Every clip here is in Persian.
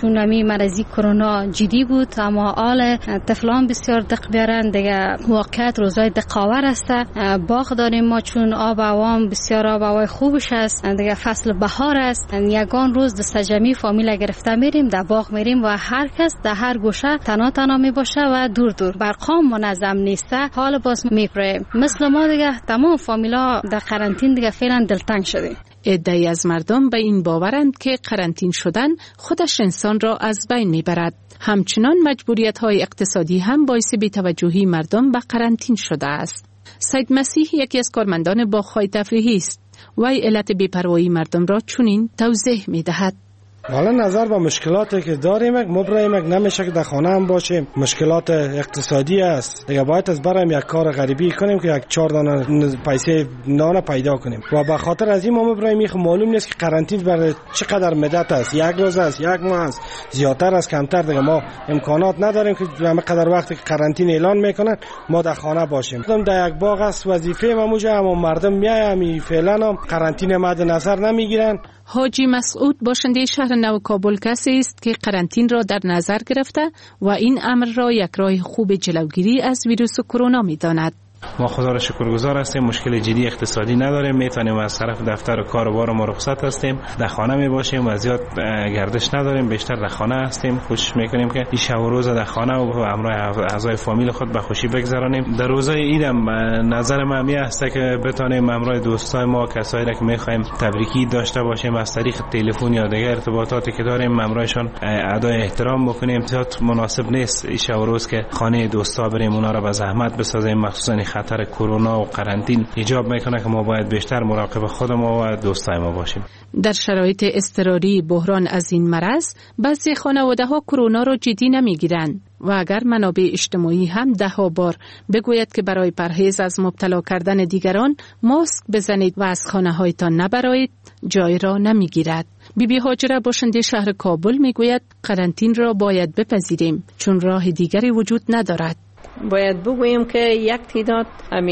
چون امی مرضی کرونا جدی بود، اما حال طفلان بسیار دق بیارن دیگه. واقعیت روزای دقاور است. باغ داریم ما، چون آب هوا بسیار آب هوای خوبش است دیگه. فصل بهار است، یگان روز دست جمعی فامیل گرفته میریم در باغ میریم و هر کس در هر گوشه تنها می باشه و دور دور. برقام منظم نیست، حال باز میپره. مثل ما دیگه تمام فامیلا در قرنطین دیگه فعلا دلتنگ شده. عده‌ای از مردم به این باورند که قرنطین شدن خودش انسان را از بین میبرد. همچنان مجبوریت‌های اقتصادی هم باعث بی‌توجهی مردم به قرنطین شده است. سید مسیح یکی از کارمندان باغ‌های تفریحی است. وی علت بی‌پروایی مردم را چنین توضیح می‌دهد. حالا نظر به مشکلاتی که داریم مبریم نمیشه که در خانه هم باشیم. مشکلات اقتصادی است دیگه. باید از برام یک کار غریبی کنیم که یک 4 دانه پیسه نان پیدا کنیم و به خاطر از این ما مبریم معلوم نیست که قرنطین برای چقدر مدت است. 1 روز است، 1 ماه است، زیادتر است، کمتر دیگه. ما امکانات نداریم که همه قدر وقتی که قرنطین اعلان میکنن ما در خانه باشیم. در یک باغ است، وظیفه ما موجه اما مردم میایم فعلا هم قرنطین مد نظر نمیگیرن. حاجی مسعود باشنده شهر نو کابل کسی است که قرنطین را در نظر گرفته و این امر را یک راه خوب جلوگیری از ویروس کرونا می‌داند. ما خدا را شکرگزار هستیم، مشکل جدی اقتصادی نداریم، میتونیم از طرف دفتر و کار و بار ما رخصت هستیم، در خانه می باشیم و زیاد گردش نداریم، بیشتر در خانه هستیم. خوش میکنیم که این شب و روز در خانه و همراه اعضای فامیل خود به خوشی بگذرانیم. در روزهای عید هم نظر من می است که بتونیم همراه دوستای ما کسایی را که میخوایم تبریکی داشته باشیم از طریق تلفن یا دیگر ارتباطاتی که داریم همراهشان ادای احترام بکنیم. امتیاز مناسب نیست این شب و روز که خانه دوستا بریم اونا را به زحمت بسازیم. مخصوصا خطر کرونا و قرنطین ایجاب میکنه که ما باید بیشتر مراقب خود ما و دوستای ما باشیم. در شرایط اضطراری بحران از این مرض بعضی خانواده ها کرونا را جدی نمیگیرند و اگر منابع اجتماعی هم 10 بار بگوید که برای پرهیز از مبتلا کردن دیگران ماسک بزنید و از خانه هایتان نبرایید، جای را نمیگیرد. بیبی هاجره باشنده شهر کابل میگوید قرنطین را باید بپذیریم چون راه دیگری وجود ندارد. باید بگویم که یک تعداد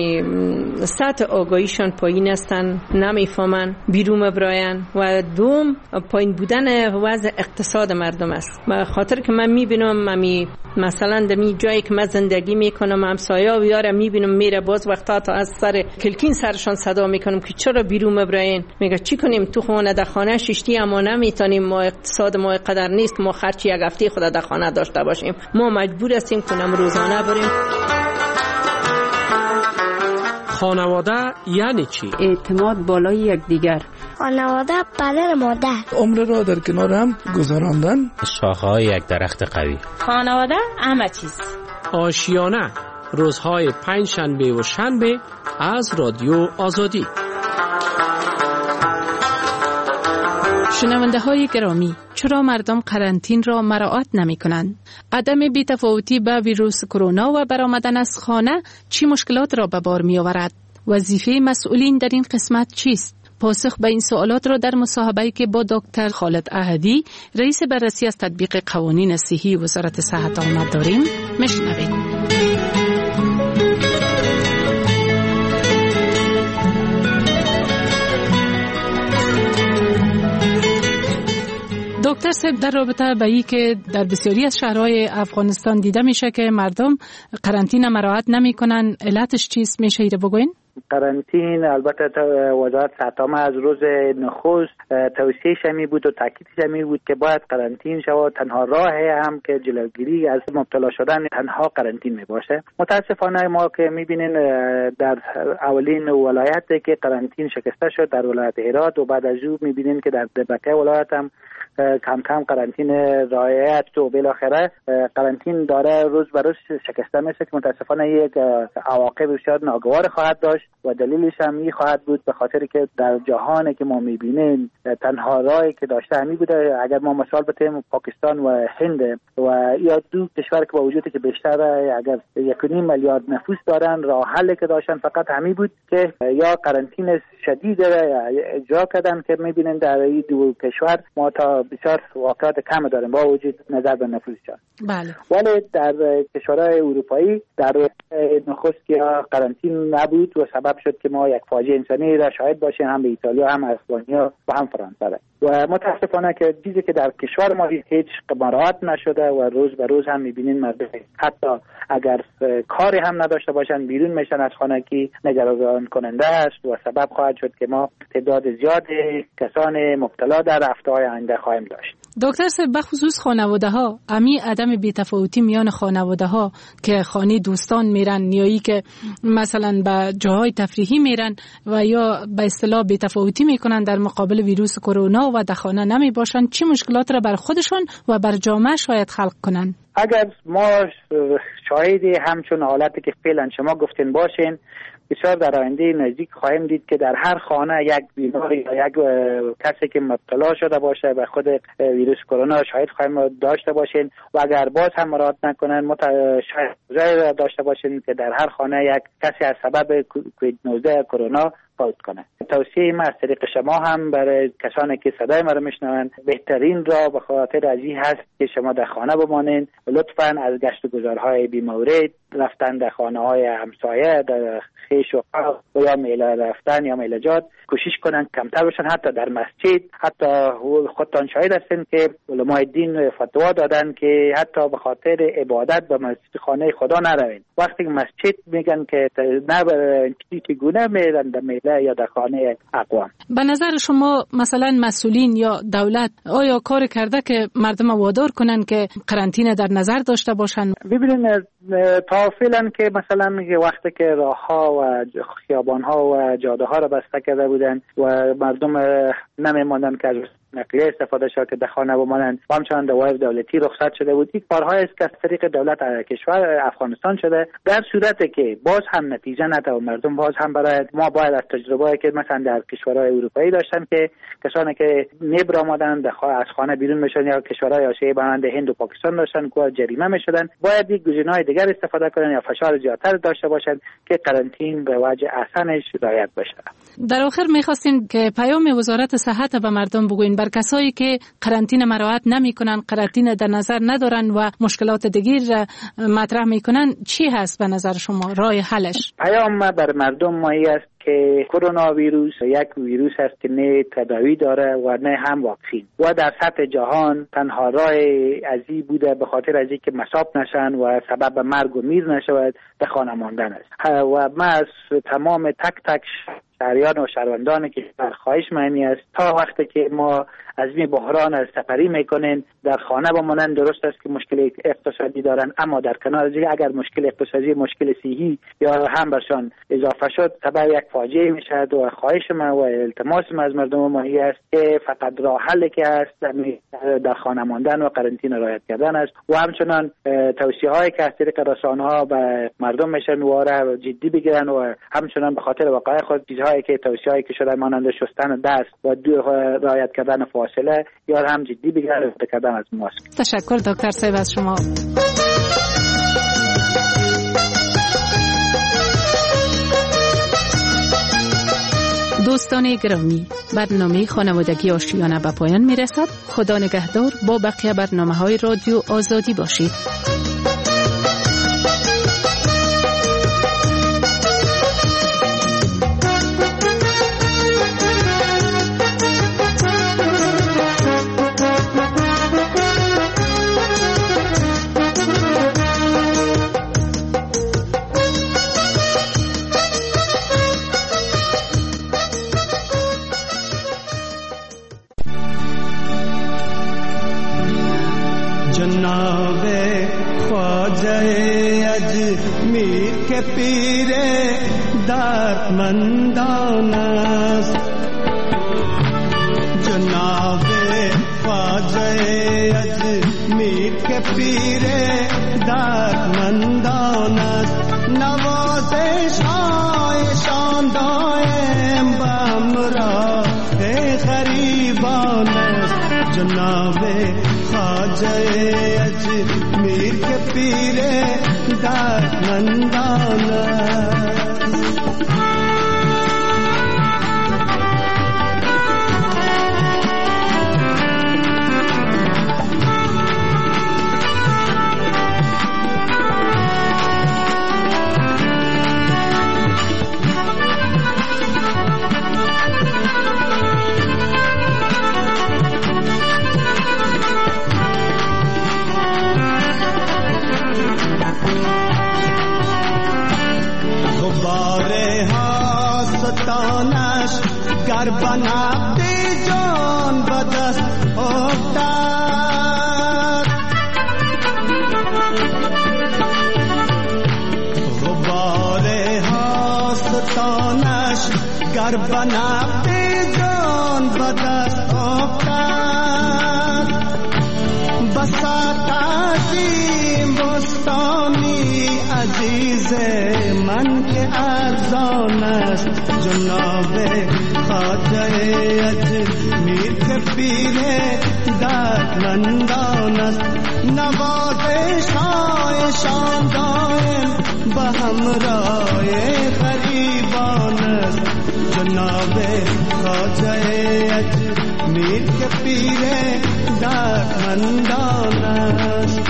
سطح آگاهیشان پایین هستن، نمیفهمن بیرون براین و دوم پایین بودن وضع اقتصاد مردم است. خاطر که من میبینم مثلا در می جایی که من زندگی میکنم همسایه و یارم میبینم میره باز وقتا تا از سر کلکین سرشان صدا میکنم که چرا بیرون براین. میگه چی کنیم تو خونه در خانه شیشتی اما نمیتونیم، ما اقتصاد ما قدر نیست که ما خرچی یک هفته خود در خانه داشته باشیم، ما مجبور هستیم کنم روزانه بریم. خانواده یعنی چی؟ اعتماد بالای یکدیگر. خانواده پدر مادر. عمر را در کنار هم گذراندن. شاخه‌های یک درخت قوی. خانواده همه چیز. آشیانه روزهای 5 شنبه و شنبه از رادیو آزادی. شنونده های گرامی، چرا مردم قرنطین را مراعات نمی کنند؟ عدم بی‌تفاوتی با ویروس کرونا و برآمدن از خانه چی مشکلات را به بار می آورد؟ وظیفه مسئولین در این قسمت چیست؟ پاسخ به این سوالات را در مصاحبه‌ای که با دکتر خالد احدی رئیس بررسی از تطبیق قوانین صحی وزارت صحت آمد داریم میشنوید. دکتر صاحب، در رابطه با این که در بسیاری از شهرهای افغانستان دیده میشه که مردم قرنطینه مراعات نمیکنن، علتش چیست؟ میشه ایره بگوین؟ قرنطین البته وزارت صحت عامه از روز نخست توصیه‌اش می بود و تاکیدش می بود که باید قرنطین شود. تنها راه هم که جلوگیری از مبتلا شدن تنها قرنطین می باشه. متاسفانه ما که می‌بینین در اولین ولایتی که قرنطین شکسته شد در ولایت هرات و بعد از او می‌بینین که در دبکه ولایت هم کم کم قرنطین رعایت و بالاخره قرنطین داره روز به روز شکسته میشه که متاسفانه یک عواقب بسیار ناگوار خواهد داشت و دلیلش هم این خواهد بود به خاطر که در جهانی که ما میبینیم تنها راهی که داشته همین بوده. اگر ما مثال بزنیم پاکستان و هند و یا دو کشور که با وجودی که بیشتر اگر 1.5 میلیارد نفوس دارن، راه حلی که داشتن فقط همین بود که یا قرنطین شدید اجرا کردن که میبینیم در این دو کشور ما تا ما بسیار واقعات کم داریم با وجود نظر به نفوسشان. بله. ولی در کشورهای اروپایی در نخست که قرنطین نبود و سبب شد که ما یک فاجعه انسانی را شاهد باشیم، هم به ایتالیا هم اسپانیا و هم فرانسه. و متاسفانه که چیزی که در کشور ما هیچ مراعات نشده و روز به روز هم میبینین مردم حتی اگر کاری هم نداشته باشن بیرون میشن از خانگی، نگران کننده است و سبب خواهد شد که ما تعداد زیاد کسان مبتلا در هفته‌های آینده خواهیم داشت. دکتر صاحب بخصوص خانواده ها، امی عدم بی‌تفاوتی میان خانواده ها که خانه دوستان میرن یا که مثلا به جاهای تفریحی میرن و یا به اصطلاح بی‌تفاوتی میکنن در مقابل ویروس کرونا و در خانه نمی باشن، چه مشکلات را بر خودشون و بر جامعه شاید خلق کنن؟ اگر ما شاهدی همچون حالتی که فعلا شما گفتین باشین، بسیار در آینده نزدیک خواهیم دید که در هر خانه یک بیماری یا یک کسی که مبتلا شده باشه به خود ویروس کرونا شاید خواهیم داشته باشین و اگر باز هم مراعات نکنن شاید داشته باشین که در هر خانه یک کسی از سبب کووید 19 کرونا فوت کنه. توصیه ما از طریق شما هم برای کسانی که صدای ما رو میشنوند، بهترین را به خاطر ازی هست که شما در خانه بمانید. لطفاً از گشت و گذارهای بی‌مورد، رفتن در خانه‌های همسایه، در خیش و یا میله رفتن یا میله‌جات کوشش کنن کمتر باشن. حتی در مسجد، حتی خودتان شاهد هستین که علمای دین فتوا دادن که حتی به خاطر عبادت به مسجد خانه خدا نروین. وقتی مسجد میگن که نه چی گونه میرن در میله یا در خانه اقوام. به نظر شما مثلا مسئولین یا دولت آیا کار کرده که مردم وادار کنن که قرنطینه در نظر داشته باشن؟ ببینید تا فعلا که مثلا میگه وقتی که راهها و خیابانها و جاده ها را بسته کرده بودن و مردم نمیماندن که از نقلیه استفاده شد که در خانه بمانند و همچنان دوائر دولتی رخصت شده بود. این کارهایی است که از طریق دولت کشور افغانستان شده. در صورتی که باز هم نتیجه نده و مردم باز هم برای ما باید از تجربه‌ای که مثلا در کشورهای اروپایی داشتن که کسانی که نبر آمدن از خانه بیرون میشدن یا کشورهای آسیایی مانند هند و پاکستان داشتن که جریمه میشدن، باید یک گزینه‌های دیگر استفاده کنن یا فشار زیادتر داشته باشن که قرنطین به وجه احسنش رعایت بشه. در آخر می‌خواستیم که پیام وزارت صحت به مردم بگوین بر کسایی که قرنطینه مراعات نمی‌کنن، قرنطینه در نظر ندارن و مشکلات دیگر مطرح می‌کنن، چی هست به نظر شما راه حلش؟ پیام ما بر مردم مایی است که کرونا ویروس یک ویروس است که نه تداوی داره و نه هم واکسین و در سطح جهان تنها راه ازی بوده به خاطر ازی که مصاب نشن و سبب مرگ و میر نشود به خانه ماندن است. و ما از تمام تک شهریان و شهروندان که خواهش معنی است تا وقتی که ما از این بحران سپری میکنین در خانه بمانند. درست است که مشکل اقتصادی دارن، اما در کنار از اگر مشکل اقتصادی مشکل صحی یا هم برشان اضافه شد سبب یک فاجعه میشد و خواهش ما و التماس ما از مردم ماهی است که فقط راه حلی که است در خانه ماندن و قرنطینه رعایت کردن است و همچنان توصیه هایی که از طریق رسانه ها به مردم میشن و را جدی بگیرن و همچنان به خاطر وقایع خود چیزهایی که توصیه هایی که شده مانند شستن دست و رعایت کردن فاصله یا هم جدی بگیرن کردن از ماسک. تشکر دکتر صاحب از شما. دوستان گرامی، برنامه خانوادگی آشیانه به پایان میرسد. خدا نگهدار. با بقیه برنامه‌های رادیو آزادی باشید. जनाब ख्वाजा अजमीर के पीरे दर्दमंदानस जनाब ख्वाजा अजमीर के पीरे दर्दमंदानस नवाज़े शाय शानदाएं बमरा दे गरीबानस जनाब ख्वाजा अजमीर के पीरे दर्दमंदानस آستانش گر بنبد جان به دست افتد غبار آستانش گر بنبد جان به دست افتد بساط عظیم بستانی عزیز من که ارزان است جناب خواجه اجمیر که پیر دردمندان است نوازش هایشان دائم به همراه غریبان است جناب خواجه اجمیر که پیر دردمندان است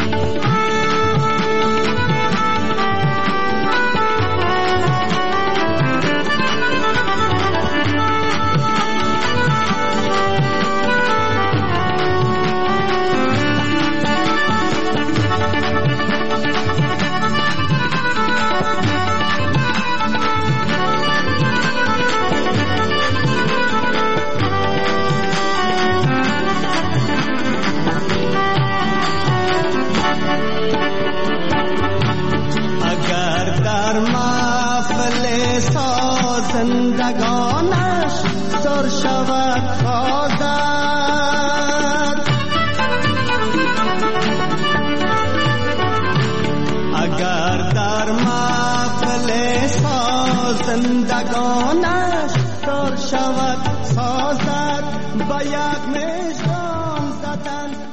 زندگانش سر شود خواهد اگر در محفل سازندگان